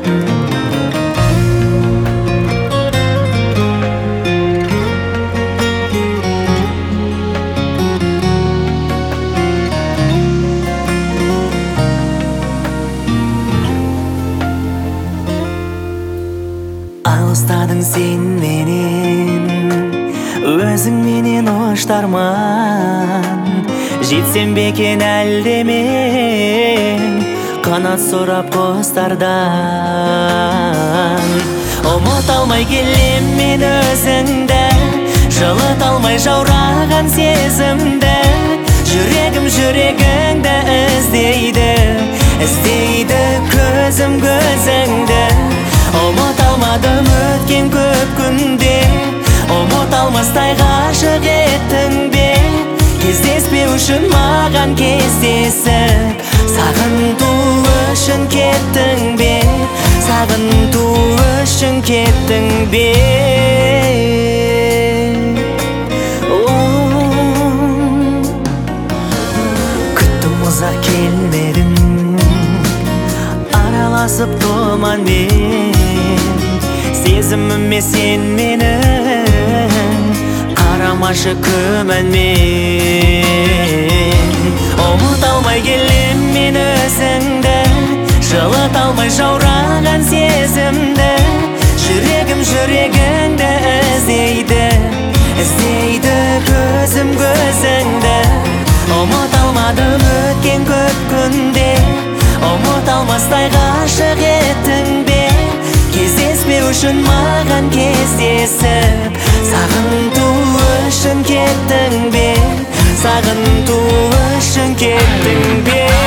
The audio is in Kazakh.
Алыстадың сен менен, өзің менен оштарман. Жетсем бекен әлде мен қанат сұрап құстардан. Ұмыт алмай келем мен өзіңді, жылыт алмай жаураған сезімді. Жүрегім жүрегіңді іздейді, іздейді көзім көзіңді. Ұмыт алмадым өткен көп күнде, ұмыт алмастай ғашық еттің бе. Кездеспеу үшін маған кездесіп, сағынту үшін кеттің бе, сағынту үшін кеттің бе. Күттім ұзақ келмедің, араласып тұманмен. Сезіміме сен менің, қарамашы күмәнмен. Ұмыт алмай келем мен өзіңді, жылыт алмай жаураған сезімді. Жүрегім жүрегіңді іздейді, іздейді көзім көзіңді. Ұмыт алмадым өткен көп күнде, ұмыт алмастай ғашық еттің бе. Кездеспеу үшін маған кездесіп, сағынту үшін кеттің бе, сағынту үшін кеттің бе.